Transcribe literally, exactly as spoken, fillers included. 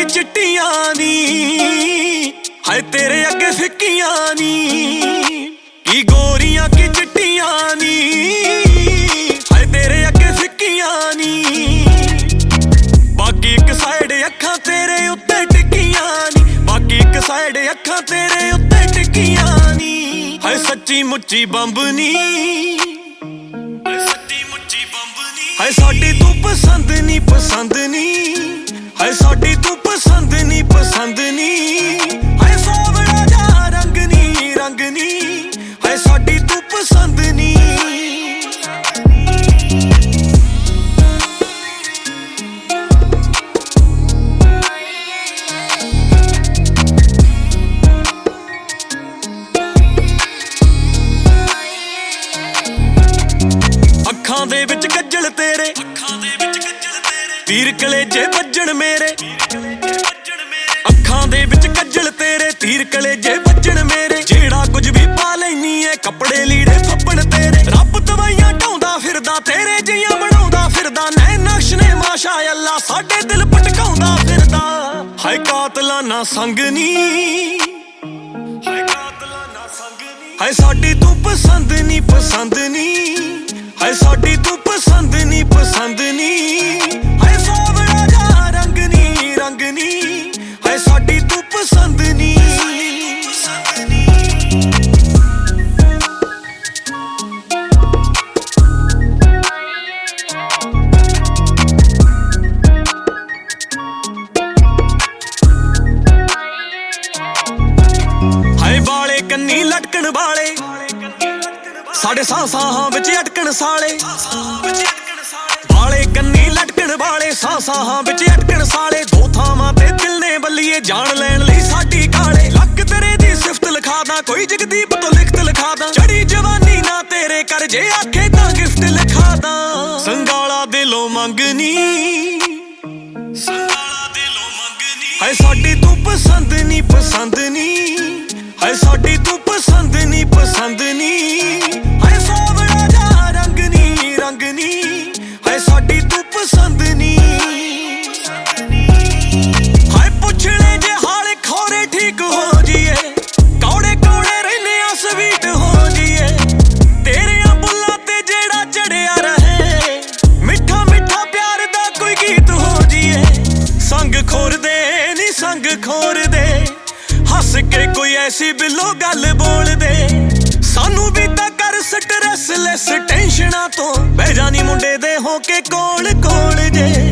चिट्टियां नी हाय तेरे अगे फिक्कियां नी की गोरियां की चिट्टियां नी हाय तेरे अगे फिक्कियां नी बाकी एक साइड अखां तेरे उत्ते टिक्कियां नी बाकी एक साइड अखां तेरे उत्ते टिक्कियां नी हाय सच्ची मुच्ची बंब नी हाय साडी तू पसंद नी पसंद नी हाय साडी तू पसंद नी पसंद नी हाय सावड़ा जा रंग नी रंग नी हाय साडी तू पसंद नी अखां दे विच गज्जल तेरे तीर कलेजे वज्जण मेरे अखां दे विच गज्जल तेरे तीर कलेजे वज्जण मेरे जेड़ा कुछ भी पा लैनी है कपड़े लीड़े फप्पण तेरे रब दवाइयां ढाउंदा फिरदा तेरे जियां बनाउंदा फिरदा नैन नक्श ने माशा अल्लाह साडे दिल भटकाउंदा फिरदा हाय कातला ना संग नी हाय कातला ना संग नी हाय साडी तू पसंद नी पसंद नी हाय साडी तू पसंद नी पसंद नी हाय सावड़ा जा रंग नी रंग नी हाय साडी तू पसंद नी हाय बाले कन्नी लटकण वाले साडे सांसां विच अटकण साले वाले कन्नी लटकण वाले सांसां विच अटकण साले दो थावां ते दिल ने बल्लीए जान लैण लई साडी काले लक तेरे दी सिफत लिखा दा कोई जगदीप तो लिखत लिखा दा चढ़ी जवानी ना तेरे कर जे आखे तां गिफ्ट लिखा दा संगाला दिलों मंगनी संगाला दिलों मंगनी हाय साडी तू पसंद नी पसंद नी हाय साडी तू पसंद नी पसंद नी हाय सावड़ा जा रंग नी रंग नी हाय साडी तू पसंद नी हाय पुछणे जे हाल खोरे ठीक हो जीए कौड़े कौड़े रहने आ स्वीट हो जीए तेरे बुल्ला ते जेड़ा चढ़िया रहे मिठा मिठा प्यार दा कोई गीत हो जीए संग खोर दे नी संग खोर दे हस के कोई ऐसी बिलो गल बोल दे सानू भी तां कर स्ट्रेस लेस टेंशना तो बह जानी मुंडे दे हो के कोल कोल जे